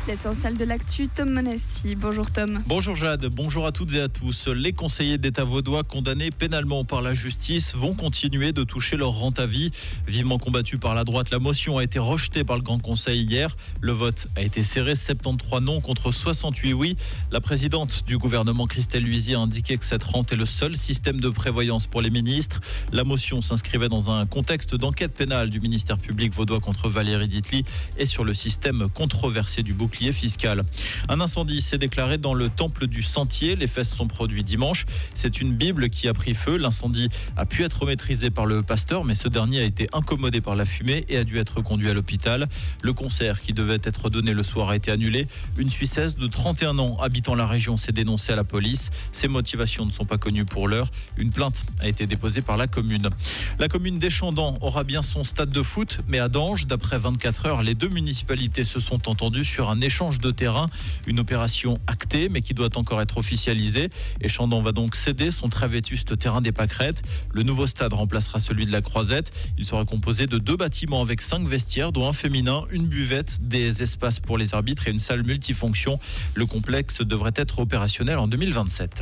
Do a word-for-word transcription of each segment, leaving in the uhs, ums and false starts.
L'essentiel de l'actu, Tom Monassi. Bonjour Tom. Bonjour Jade, bonjour à toutes et à tous. Les conseillers d'État vaudois condamnés pénalement par la justice vont continuer de toucher leur rente à vie. Vivement combattue par la droite, la motion a été rejetée par le Grand Conseil hier. Le vote a été serré, soixante-treize non contre soixante-huit oui. La présidente du gouvernement, Christelle Luizy, a indiqué que cette rente est le seul système de prévoyance pour les ministres. La motion s'inscrivait dans un contexte d'enquête pénale du ministère public vaudois contre Valérie Ditely et sur le système controversé du bouclier fiscal. Un incendie s'est déclaré dans le temple du Sentier. Les faits se sont produits dimanche. C'est une Bible qui a pris feu. L'incendie a pu être maîtrisé par le pasteur, mais ce dernier a été incommodé par la fumée et a dû être conduit à l'hôpital. Le concert qui devait être donné le soir a été annulé. Une Suissesse de trente et un ans habitant la région s'est dénoncée à la police. Ses motivations ne sont pas connues pour l'heure. Une plainte a été déposée par la commune. La commune d'Échandon aura bien son stade de foot, mais à Dange, d'après vingt-quatre heures, les deux municipalités se sont entendues sur un échange de terrain. Une opération actée, mais qui doit encore être officialisée. Échandon va donc céder son très vétuste terrain des Pâquerettes. Le nouveau stade remplacera celui de la Croisette. Il sera composé de deux bâtiments avec cinq vestiaires, dont un féminin, une buvette, des espaces pour les arbitres et une salle multifonction. Le complexe devrait être opérationnel en deux mille vingt-sept.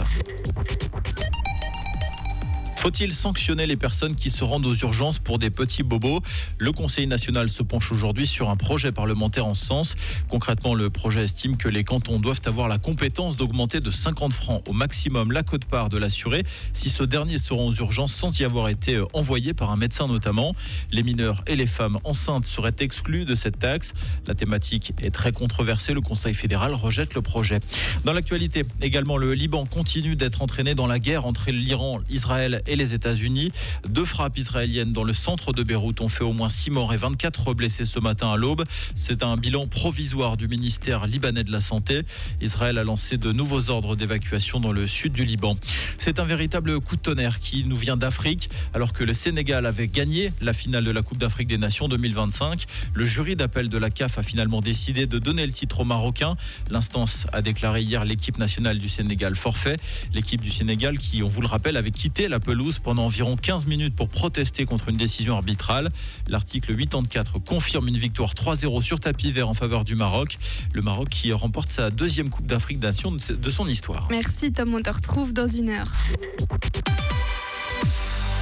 Faut-il sanctionner les personnes qui se rendent aux urgences pour des petits bobos ? Le Conseil national se penche aujourd'hui sur un projet parlementaire en ce sens. Concrètement, le projet estime que les cantons doivent avoir la compétence d'augmenter de cinquante francs au maximum la quote-part de l'assuré si ce dernier se rend aux urgences sans y avoir été envoyé par un médecin notamment. Les mineurs et les femmes enceintes seraient exclus de cette taxe. La thématique est très controversée. Le Conseil fédéral rejette le projet. Dans l'actualité, également, le Liban continue d'être entraîné dans la guerre entre l'Iran, Israël et et les États-Unis. Deux frappes israéliennes dans le centre de Beyrouth ont fait au moins six morts et vingt-quatre blessés ce matin à l'aube. C'est un bilan provisoire du ministère libanais de la Santé. Israël a lancé de nouveaux ordres d'évacuation dans le sud du Liban. C'est un véritable coup de tonnerre qui nous vient d'Afrique. Alors que le Sénégal avait gagné la finale de la Coupe d'Afrique des Nations deux mille vingt-cinq, le jury d'appel de la C A F a finalement décidé de donner le titre aux Marocains. L'instance a déclaré hier l'équipe nationale du Sénégal forfait. L'équipe du Sénégal qui, on vous le rappelle, avait quitté la pelouse pendant environ quinze minutes pour protester contre une décision arbitrale. L'article quatre-vingt-quatre confirme une victoire trois zéro sur tapis vert en faveur du Maroc. Le Maroc qui remporte sa deuxième Coupe d'Afrique des Nations de son histoire. Merci Tom, on te retrouve dans une heure.